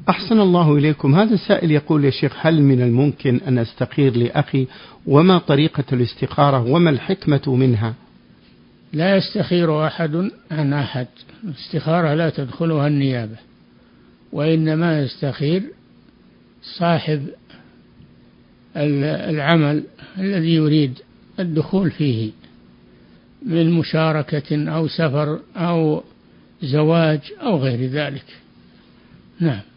أحسن الله إليكم. هذا السائل يقول: يا شيخ، هل من الممكن أن أستخير لأخي؟ وما طريقة الاستخارة وما الحكمة منها؟ لا يستخير أحد عن أحد، الاستخارة لا تدخلها النيابة، وإنما يستخير صاحب العمل الذي يريد الدخول فيه من مشاركة أو سفر أو زواج أو غير ذلك. نعم.